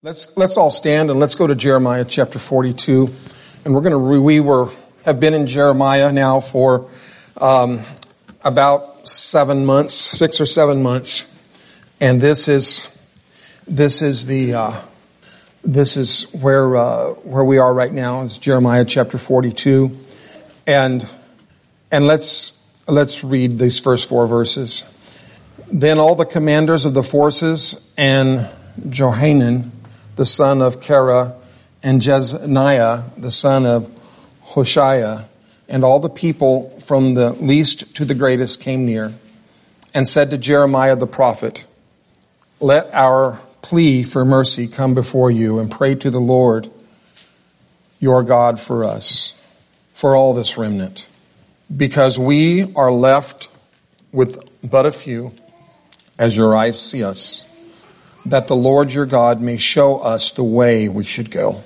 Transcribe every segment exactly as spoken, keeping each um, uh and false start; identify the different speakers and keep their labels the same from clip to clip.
Speaker 1: Let's let's all stand and let's go to Jeremiah chapter forty-two, and we're going to re- we were have been in Jeremiah now for um, about seven months, six or seven months, and this is this is the uh, this is where uh, where we are right now. Is Jeremiah chapter forty-two, and and let's let's read these first four verses. Then all the commanders of the forces and Johanan, the son of Kara, and Jezaniah, the son of Hoshaiah, and all the people from the least to the greatest came near, and said to Jeremiah the prophet, "Let our plea for mercy come before you, and pray to the Lord your God for us, for all this remnant, because we are left with but a few, as your eyes see us, that the Lord your God may show us the way we should go,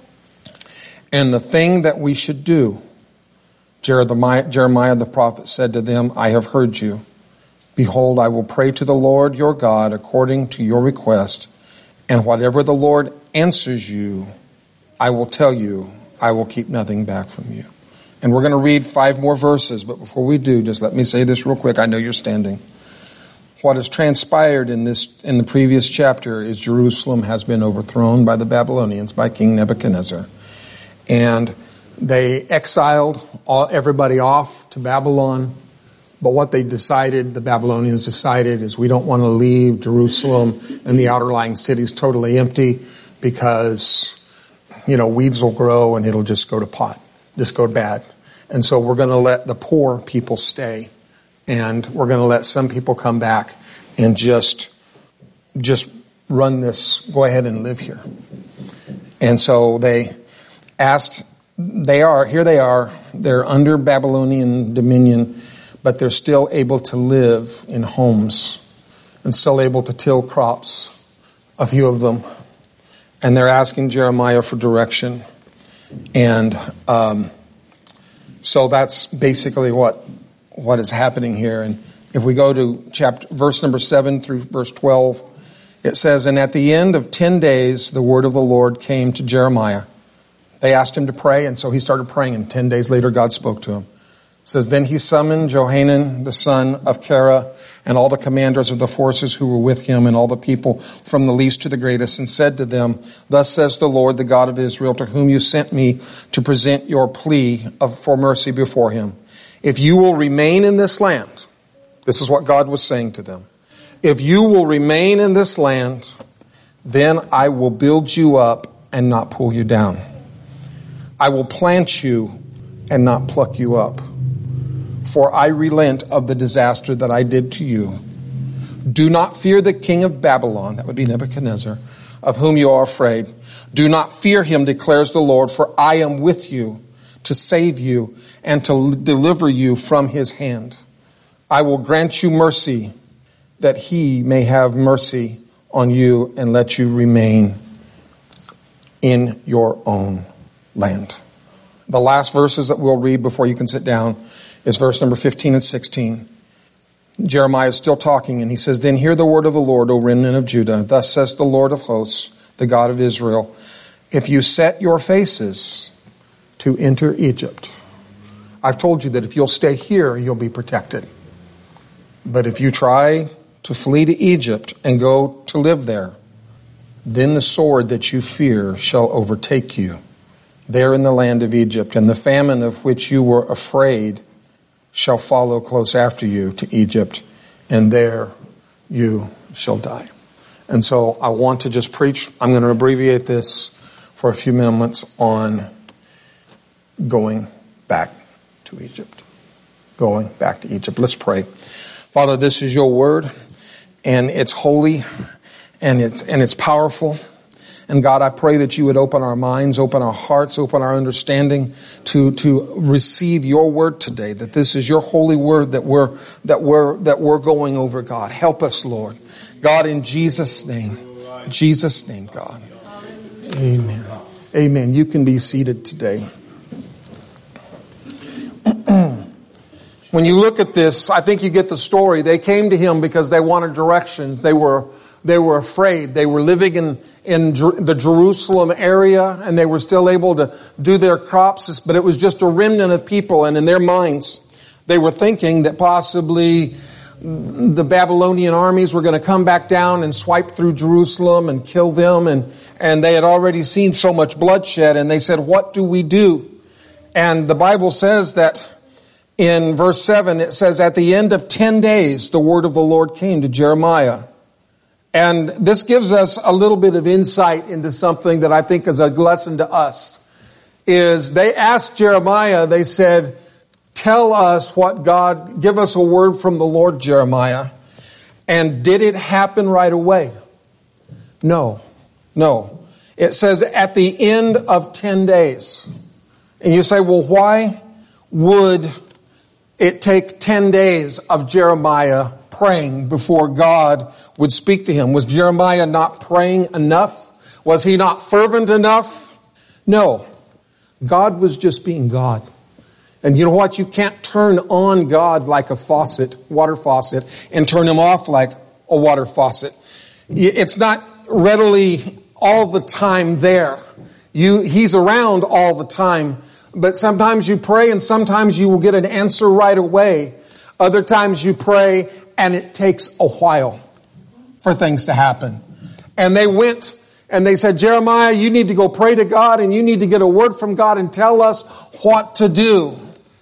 Speaker 1: and the thing that we should do." Jeremiah, Jeremiah the prophet said to them, "I have heard you. Behold, I will pray to the Lord your God according to your request, and whatever the Lord answers you, I will tell you. I will keep nothing back from you." And we're going to read five more verses, but before we do, just let me say this real quick. I know you're standing. What has transpired in this in the previous chapter is Jerusalem has been overthrown by the Babylonians, by King Nebuchadnezzar. And they exiled all, everybody off to Babylon. But what they decided, the Babylonians decided, is we don't want to leave Jerusalem and the outer lying cities totally empty because, you know, weeds will grow and it'll just go to pot, just go bad. And so we're going to let the poor people stay. And we're going to let some people come back and just, just run this, go ahead and live here. And so they asked, they are, here they are, they're under Babylonian dominion, but they're still able to live in homes and still able to till crops, a few of them. And they're asking Jeremiah for direction. And um, so that's basically what what is happening here. And if we go to chapter verse number seven through verse twelve, it says, "And at the end of ten days, the word of the Lord came to Jeremiah." They asked him to pray, and so he started praying, and ten days later, God spoke to him. It says, "Then he summoned Johanan, the son of Kara, and all the commanders of the forces who were with him, and all the people from the least to the greatest, and said to them, 'Thus says the Lord, the God of Israel, to whom you sent me to present your plea of, for mercy before him. If you will remain in this land,'" this is what God was saying to them, "if you will remain in this land, then I will build you up and not pull you down. I will plant you and not pluck you up. For I relent of the disaster that I did to you. Do not fear the king of Babylon," that would be Nebuchadnezzar, "of whom you are afraid. Do not fear him, declares the Lord, for I am with you to save you and to deliver you from his hand. I will grant you mercy, that he may have mercy on you and let you remain in your own land." The last verses that we'll read before you can sit down is verse number fifteen and sixteen. Jeremiah is still talking, and he says, "Then hear the word of the Lord, O remnant of Judah. Thus says the Lord of hosts, the God of Israel, if you set your faces to enter Egypt." I've told you that if you'll stay here, you'll be protected. But if you try to flee to Egypt and go to live there, then the sword that you fear shall overtake you there in the land of Egypt, and the famine of which you were afraid shall follow close after you to Egypt, and there you shall die. And so I want to just preach, I'm going to abbreviate this for a few minutes on going back to Egypt. Going back to Egypt. Let's pray. Father, this is your word, and it's holy, and it's and it's powerful. And God, I pray that you would open our minds, open our hearts, open our understanding to to receive your word today. That this is your holy word that we're that we're that we're going over. God, help us, Lord. God, in Jesus' name, Jesus' name, God. Amen. Amen. You can be seated today. When you look at this, I think you get the story. They came to him because they wanted directions. They were They were afraid. They were living in, in Jer- the Jerusalem area, and they were still able to do their crops, but it was just a remnant of people, and in their minds, they were thinking that possibly the Babylonian armies were going to come back down and swipe through Jerusalem and kill them, and, and they had already seen so much bloodshed, and they said, what do we do? And the Bible says that in verse seven, it says, at the end of ten days, the word of the Lord came to Jeremiah. And this gives us a little bit of insight into something that I think is a lesson to us. Is they asked Jeremiah, they said, tell us what God, give us a word from the Lord, Jeremiah. And did it happen right away? No, no. It says at the end of ten days. And you say, well, why would it take ten days of Jeremiah praying before God would speak to him? Was Jeremiah not praying enough? Was he not fervent enough? No. God was just being God. And you know what? You can't turn on God like a faucet, water faucet, and turn him off like a water faucet. It's not readily all the time there. You, he's around all the time. But sometimes you pray and sometimes you will get an answer right away. Other times you pray and it takes a while for things to happen. And they went and they said, Jeremiah, you need to go pray to God and you need to get a word from God and tell us what to do.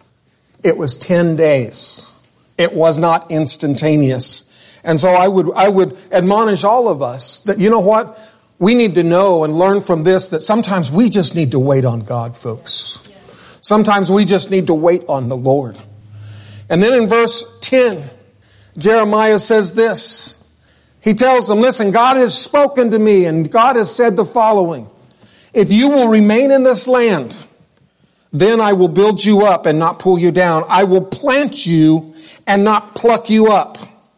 Speaker 1: It was ten days. It was not instantaneous. And so I would, I would admonish all of us that, you know what? We need to know and learn from this that sometimes we just need to wait on God, folks. Sometimes we just need to wait on the Lord. And then in verse ten, Jeremiah says this. He tells them, listen, God has spoken to me and God has said the following. If you will remain in this land, then I will build you up and not pull you down. I will plant you and not pluck you up.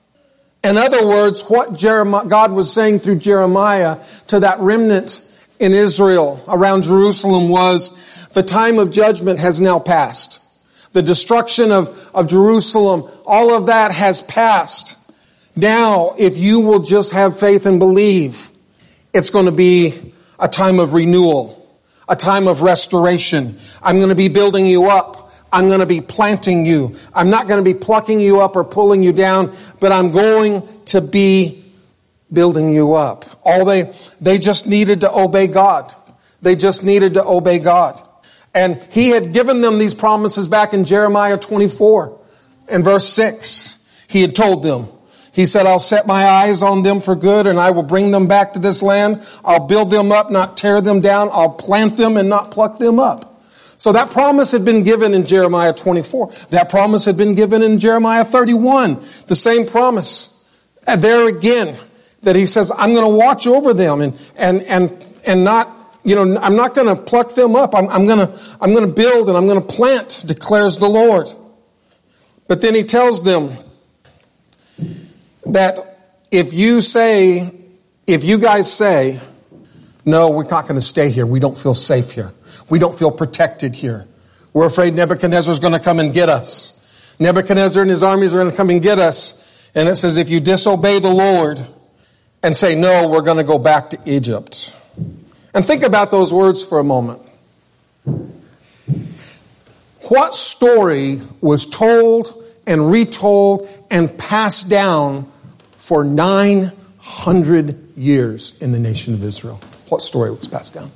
Speaker 1: In other words, what Jeremiah, God was saying through Jeremiah to that remnant in Israel around Jerusalem was, the time of judgment has now passed. The destruction of, of Jerusalem, all of that has passed. Now, if you will just have faith and believe, it's going to be a time of renewal, a time of restoration. I'm going to be building you up. I'm going to be planting you. I'm not going to be plucking you up or pulling you down, but I'm going to be building you up. All they, they just needed to obey God. They just needed to obey God. And he had given them these promises back in Jeremiah twenty-four and verse six. He had told them, he said, I'll set my eyes on them for good and I will bring them back to this land. I'll build them up, not tear them down. I'll plant them and not pluck them up. So that promise had been given in Jeremiah twenty-four. That promise had been given in Jeremiah thirty-one. The same promise. And there again, that he says, I'm going to watch over them and, and, and, and not, you know, I'm not going to pluck them up. I'm, I'm going to, I'm going to build and I'm going to plant, declares the Lord. But then he tells them that if you say, if you guys say, no, we're not going to stay here. We don't feel safe here. We don't feel protected here. We're afraid Nebuchadnezzar is going to come and get us. Nebuchadnezzar and his armies are going to come and get us. And it says, if you disobey the Lord and say, no, we're going to go back to Egypt. And think about those words for a moment. What story was told and retold and passed down for nine hundred years in the nation of Israel? What story was passed down?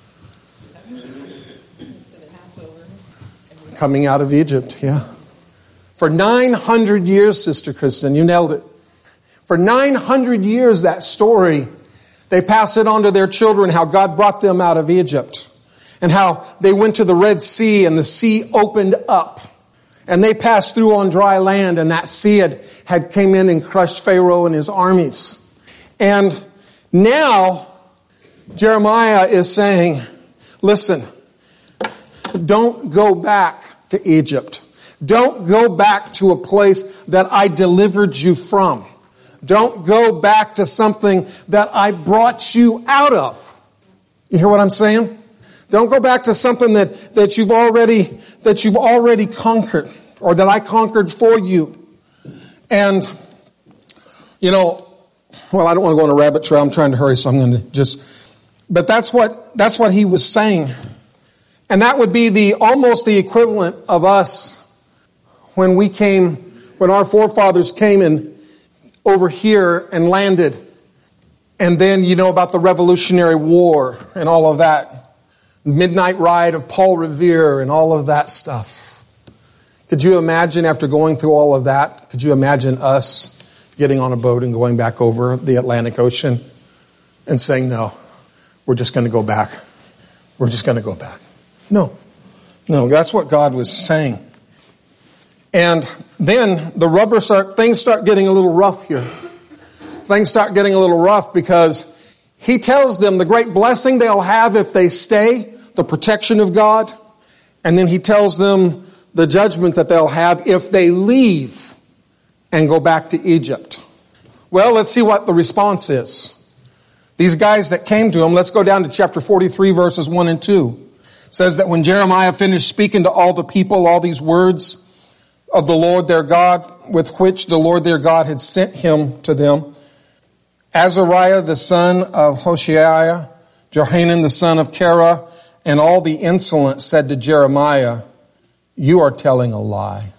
Speaker 1: Coming out of Egypt, yeah. For nine hundred years, Sister Kristen, you nailed it. For nine hundred years, that story, they passed it on to their children, how God brought them out of Egypt. And how they went to the Red Sea and the sea opened up. And they passed through on dry land and that sea had, had came in and crushed Pharaoh and his armies. And now, Jeremiah is saying, listen, don't go back to Egypt. Don't go back to a place that I delivered you from. Don't go back to something that I brought you out of. You hear what I'm saying? Don't go back to something that, that you've already, that you've already conquered, or that I conquered for you. And, you know, well, I don't want to go on a rabbit trail. I'm trying to hurry, so I'm going to just, but that's what, that's what he was saying. And that would be the, almost the equivalent of us when we came, when our forefathers came in over here and landed. And then you know about the Revolutionary War and all of that. Midnight Ride of Paul Revere and all of that stuff. Could you imagine after going through all of that, could you imagine us getting on a boat and going back over the Atlantic Ocean and saying, no, we're just going to go back. We're just going to go back. No, no, that's what God was saying. And then the rubber start, things start getting a little rough here. Things start getting a little rough because he tells them the great blessing they'll have if they stay, the protection of God. And then he tells them the judgment that they'll have if they leave and go back to Egypt. Well, let's see what the response is. These guys that came to him, let's go down to chapter forty-three, verses one and two. It says that when Jeremiah finished speaking to all the people, all these words of the Lord their God, with which the Lord their God had sent him to them, Azariah the son of Hoshea, Johanan the son of Kara, and all the insolent said to Jeremiah, you are telling a lie.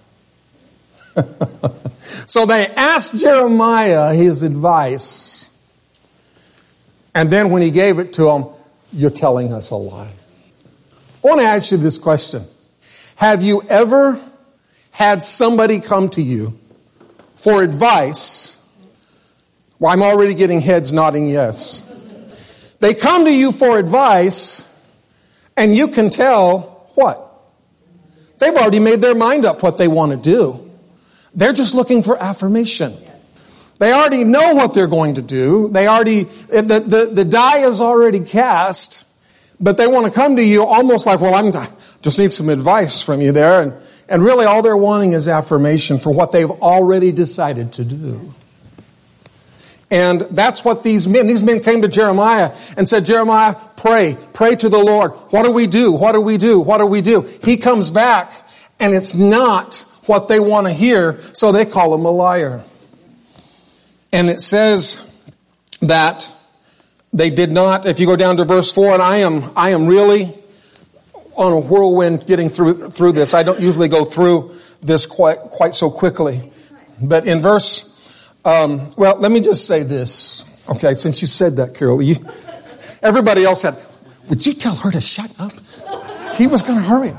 Speaker 1: So they asked Jeremiah his advice. And then when he gave it to him, you're telling us a lie. I want to ask you this question. Have you ever had somebody come to you for advice? Well, I'm already getting heads nodding yes. They come to you for advice, and you can tell what? They've already made their mind up what they want to do. They're just looking for affirmation. They already know what they're going to do. They already, the, the, the die is already cast, but they want to come to you almost like, well, I'm just need some advice from you there. And, and really all they're wanting is affirmation for what they've already decided to do. And that's what these men, these men came to Jeremiah and said, Jeremiah, pray, pray to the Lord. What do we do? What do we do? What do we do? He comes back and it's not what they want to hear, so they call him a liar. And it says that they did not, if you go down to verse four, and I am, I am really on a whirlwind getting through, through this. I don't usually go through this quite, quite so quickly. But in verse, um, well, let me just say this. Okay, since you said that, Carol, you, everybody else said, would you tell her to shut up? He was going to hurry.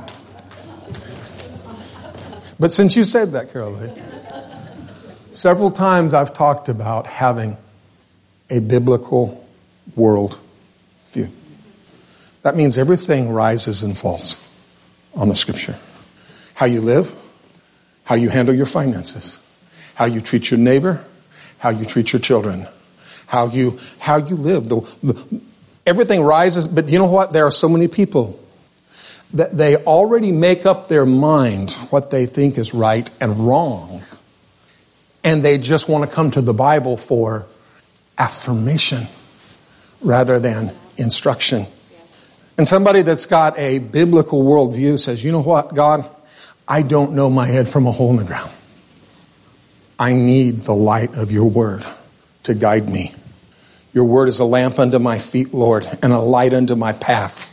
Speaker 1: But since you said that, Carol, several times I've talked about having a biblical world view. That means everything rises and falls on the Scripture. How you live, how you handle your finances, how you treat your neighbor, how you treat your children, how you how you live. The, the, everything rises, but you know what? There are so many people that they already make up their mind what they think is right and wrong. And they just want to come to the Bible for affirmation rather than instruction. And somebody that's got a biblical worldview says, you know what, God, I don't know my head from a hole in the ground. I need the light of your word to guide me. Your word is a lamp unto my feet, Lord, and a light unto my path.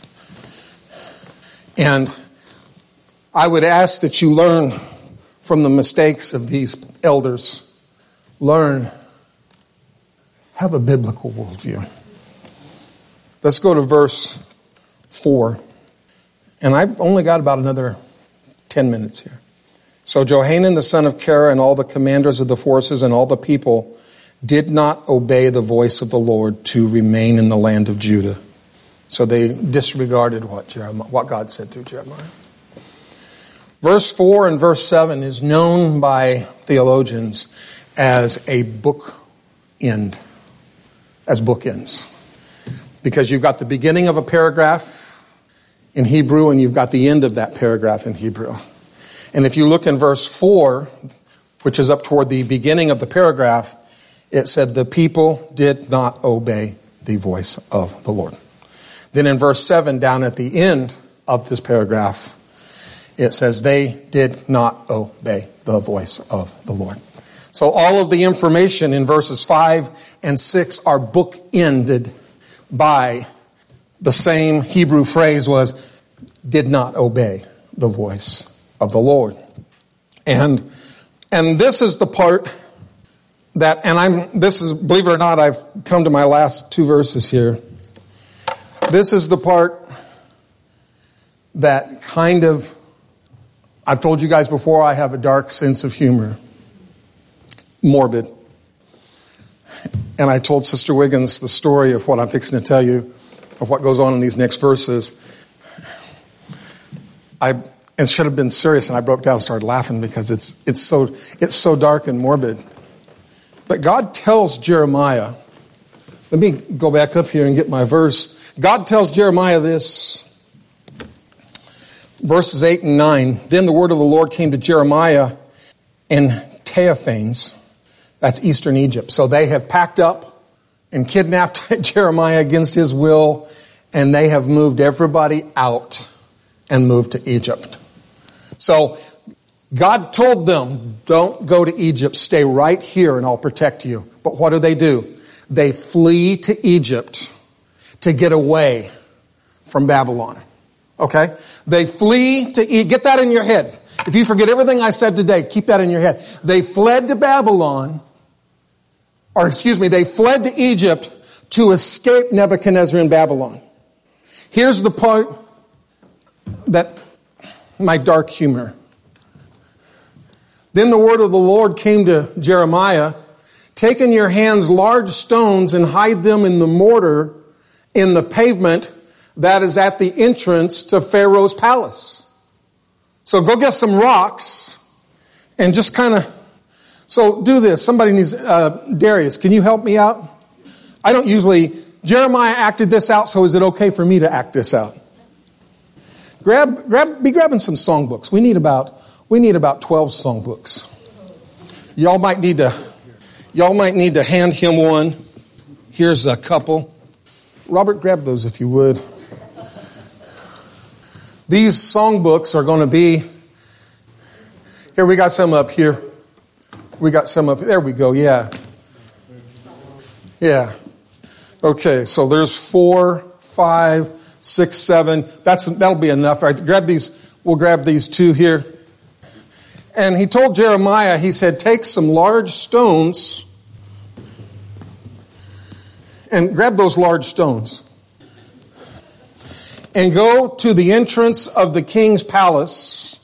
Speaker 1: And I would ask that you learn from the mistakes of these elders. Learn. Have a biblical worldview. Let's go to verse four. And I've only got about another ten minutes here. So Johanan the son of Kara and all the commanders of the forces and all the people did not obey the voice of the Lord to remain in the land of Judah. So they disregarded what Jeremiah, what God said through Jeremiah. Verse four and verse seven is known by theologians as a book end, as bookends. Because you've got the beginning of a paragraph in Hebrew and you've got the end of that paragraph in Hebrew. And if you look in verse four, which is up toward the beginning of the paragraph, it said the people did not obey the voice of the Lord. Then in verse seven, down at the end of this paragraph, it says they did not obey the voice of the Lord. So all of the information in verses five and six are bookended by the same Hebrew phrase was, did not obey the voice of the Lord. And, and this is the part that, and I'm, this is, believe it or not, I've come to my last two verses here. This is the part that kind of, I've told you guys before, I have a dark sense of humor. Morbid. And I told Sister Wiggins the story of what I'm fixing to tell you, of what goes on in these next verses. I and should have been serious, and I broke down and started laughing because it's it's so it's so dark and morbid. But God tells Jeremiah, let me go back up here and get my verse. God tells Jeremiah this, verses eight and nine. Then the word of the Lord came to Jeremiah in Teophanes. That's eastern Egypt. So they have packed up and kidnapped Jeremiah against his will, and they have moved everybody out and moved to Egypt. So God told them, don't go to Egypt, stay right here and I'll protect you. But what do they do? They flee to Egypt to get away from Babylon. Okay? They flee to Egypt. Get that in your head. If you forget everything I said today, keep that in your head. They fled to Babylon, or excuse me, they fled to Egypt to escape Nebuchadnezzar in Babylon. Here's the part that my dark humor. Then the word of the Lord came to Jeremiah, take in your hands large stones and hide them in the mortar in the pavement that is at the entrance to Pharaoh's palace. So go get some rocks and just kind of, so do this. Somebody needs, uh, Darius, can you help me out? I don't usually, Jeremiah acted this out, so is it okay for me to act this out? Grab, grab, be grabbing some songbooks. We need about, we need about twelve songbooks. Y'all might need to, y'all might need to hand him one. Here's a couple. Robert, grab those if you would. These songbooks are going to be, here we got some up here. We got some up, there we go, yeah. Yeah. Okay, so there's four, five, six, seven. That's, that'll be enough. All right, grab these, we'll grab these two here. And he told Jeremiah, he said, take some large stones and grab those large stones. And go to the entrance of the king's palace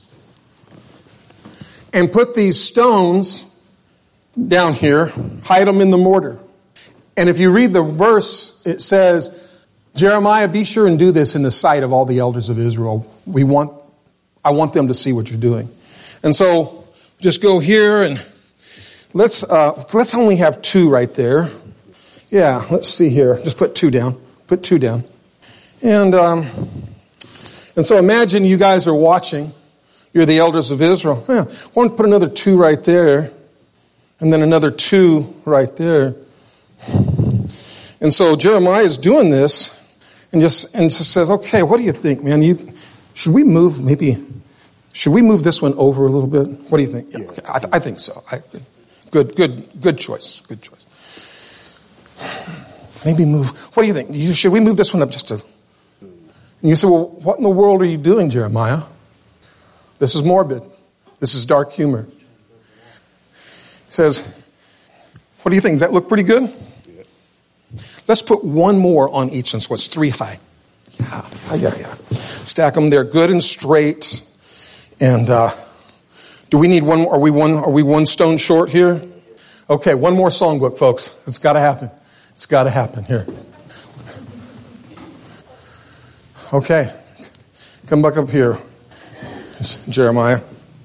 Speaker 1: and put these stones down here, hide them in the mortar. And if you read the verse, it says, Jeremiah, be sure and do this in the sight of all the elders of Israel. We want, I want them to see what you're doing. And so just go here and let's, uh, let's only have two right there. Yeah, let's see here. Just put two down. Put two down. And um, and so imagine you guys are watching. You're the elders of Israel. Yeah, I want to put another two right there. And then another two right there. And so Jeremiah is doing this and just and just says, okay, what do you think, man? You, should we move maybe, should we move this one over a little bit? What do you think? Yeah, okay, I, I think so. I, good, good, good choice. Good choice. Maybe move, what do you think? Should we move this one up just a... And you say, well, what in the world are you doing, Jeremiah? This is morbid. This is dark humor. He says, what do you think? Does that look pretty good? Let's put one more on each, and so it's three high. Yeah, yeah, yeah. Stack them there good and straight. And uh, do we need one more? Are we one, are we one stone short here? Okay, one more songbook, folks. It's got to happen. It's got to happen here. Okay. Come back up here, Jeremiah.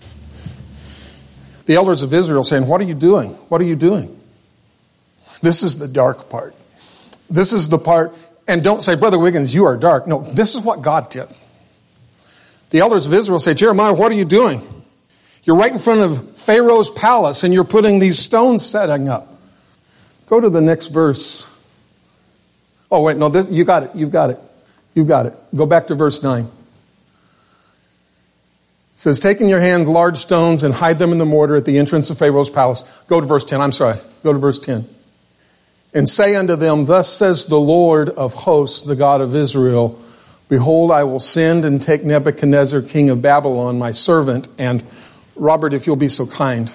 Speaker 1: The elders of Israel saying, what are you doing? What are you doing? This is the dark part. This is the part, and don't say, Brother Wiggins, you are dark. No, this is what God did. The elders of Israel say, Jeremiah, what are you doing? You're right in front of Pharaoh's palace, and you're putting these stones setting up. Go to the next verse. Oh, wait, no, this, you got it. You've got it. You've got it. Go back to verse nine. says, take in your hand large stones and hide them in the mortar at the entrance of Pharaoh's palace. Go to verse ten. I'm sorry. Go to verse ten. And say unto them, thus says the Lord of hosts, the God of Israel, behold, I will send and take Nebuchadnezzar, king of Babylon, my servant. And Robert, if you'll be so kind.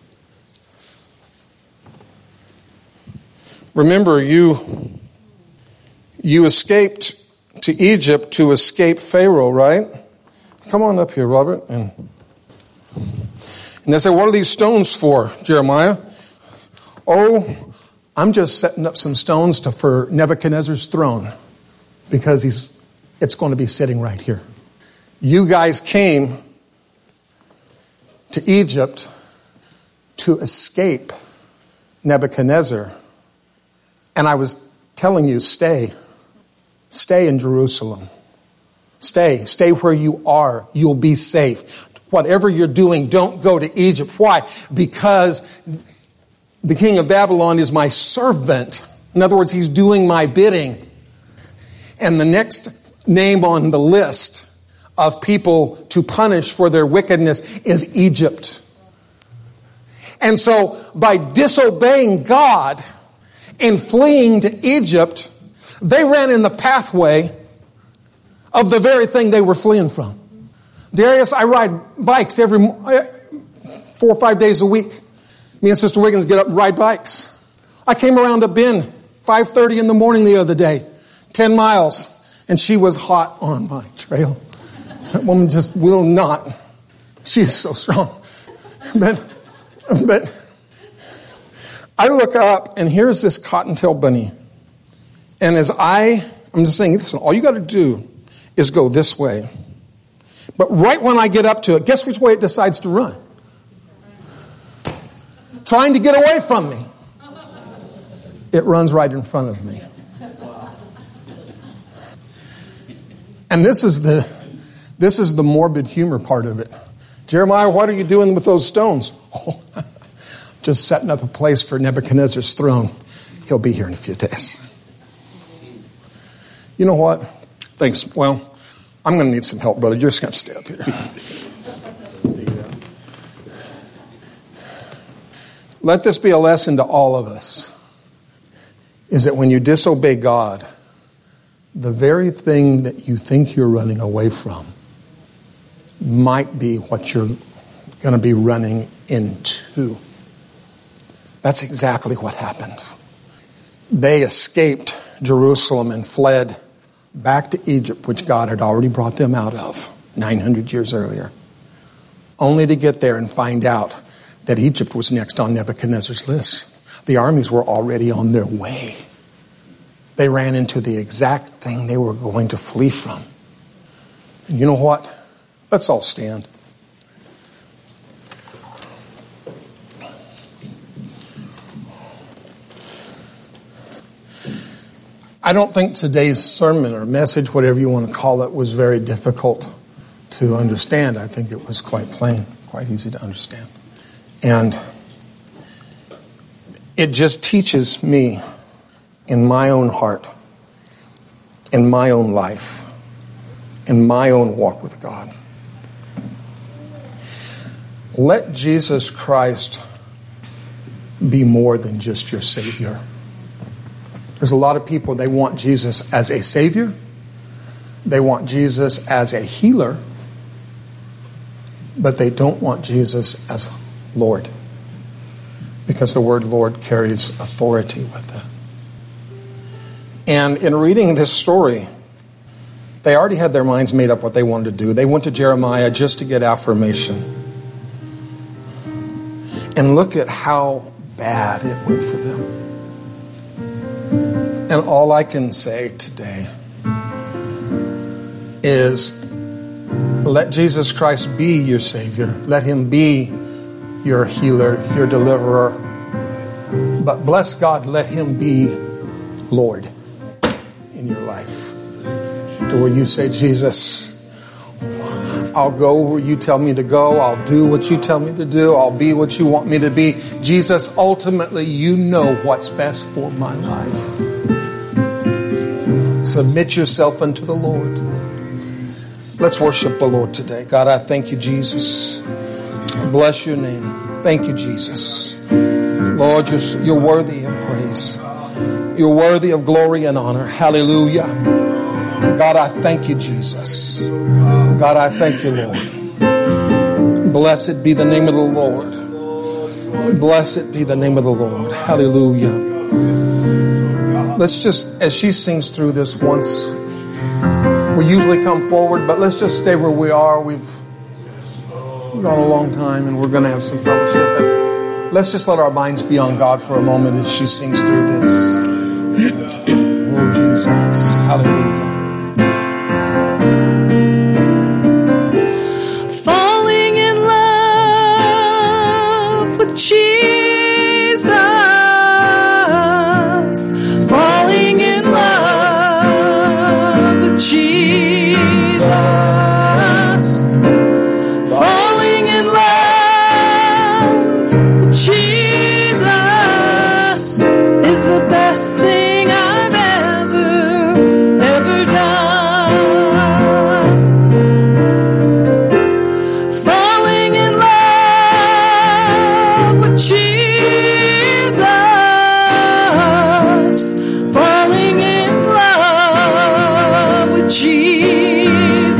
Speaker 1: Remember, you, you escaped to Egypt to escape Pharaoh, right? Come on up here, Robert. And, and they say, what are these stones for, Jeremiah? Oh, I'm just setting up some stones to, for Nebuchadnezzar's throne, because he's it's going to be sitting right here. You guys came to Egypt to escape Nebuchadnezzar. And I was telling you, stay. Stay in Jerusalem. Stay. Stay where you are. You'll be safe. Whatever you're doing, don't go to Egypt. Why? Because the king of Babylon is my servant. In other words, he's doing my bidding. And the next name on the list of people to punish for their wickedness is Egypt. And so by disobeying God and fleeing to Egypt, they ran in the pathway of the very thing they were fleeing from. Darius, I ride bikes every four or five days a week. Me and Sister Wiggins get up and ride bikes. I came around a bend five thirty in the morning the other day, ten miles, and she was hot on my trail. That woman just will not. She is so strong. But, but I look up, and here's this cottontail bunny. And as I, I'm just saying, listen, all you got to do is go this way. But right when I get up to it, guess which way it decides to run? Trying to get away from me. It runs right in front of me. And this is the this is the morbid humor part of it. Jeremiah, what are you doing with those stones? Oh, just setting up a place for Nebuchadnezzar's throne. He'll be here in a few days. You know what? Thanks. Well, I'm going to need some help, brother. You're just going to stay up here. Let this be a lesson to all of us, is that when you disobey God, the very thing that you think you're running away from might be what you're going to be running into. That's exactly what happened. They escaped Jerusalem and fled back to Egypt, which God had already brought them out of nine hundred years earlier, only to get there and find out that Egypt was next on Nebuchadnezzar's list. The armies were already on their way. They ran into the exact thing they were going to flee from. And you know what? Let's all stand. I don't think today's sermon or message, whatever you want to call it, was very difficult to understand. I think it was quite plain, quite easy to understand. And it just teaches me in my own heart, in my own life, in my own walk with God. Let Jesus Christ be more than just your Savior. There's a lot of people, they want Jesus as a Savior. They want Jesus as a healer. But they don't want Jesus as Lord. Because the word Lord carries authority with it. And in reading this story, they already had their minds made up what they wanted to do. They went to Jeremiah just to get affirmation. And look at how bad it went for them. And all I can say today is let Jesus Christ be your Savior. Let Him be your healer, your deliverer. But bless God, let Him be Lord in your life. To where you say, Jesus, I'll go where you tell me to go. I'll do what you tell me to do. I'll be what you want me to be. Jesus, ultimately, you know what's best for my life. Submit yourself unto the Lord. Let's worship the Lord today. God, I thank you, Jesus. Bless your name. Thank you, Jesus. Lord, you're, you're worthy of praise. You're worthy of glory and honor. Hallelujah. God, I thank you, Jesus. God, I thank you, Lord. Blessed be the name of the Lord. Blessed be the name of the Lord. Hallelujah. Let's just, as she sings through this once, we usually come forward, but let's just stay where we are. We've gone a long time and we're going to have some fellowship. And let's just let our minds be on God for a moment as she sings through this. Oh, Jesus. Hallelujah.
Speaker 2: Falling in love with Jesus. Falling in love with Jesus. Falling in love with Jesus is the best thing I've ever, ever done. Falling in love with Jesus. Falling in love with Jesus.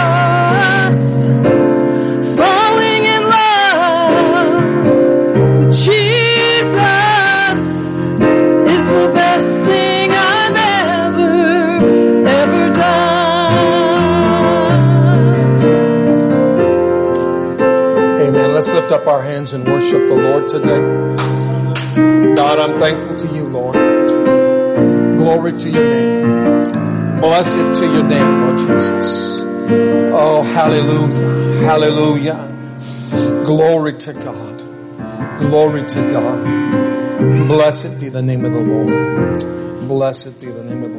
Speaker 2: Falling in love with Jesus is the best thing I've ever, ever done.
Speaker 1: Amen. Let's lift up our hands and worship the Lord today. God, I'm thankful to you, Lord. Glory to your name. Blessed to your name, Lord Jesus. Oh, hallelujah. Hallelujah. Glory to God. Glory to God. Blessed be the name of the Lord. Blessed be the name of the Lord.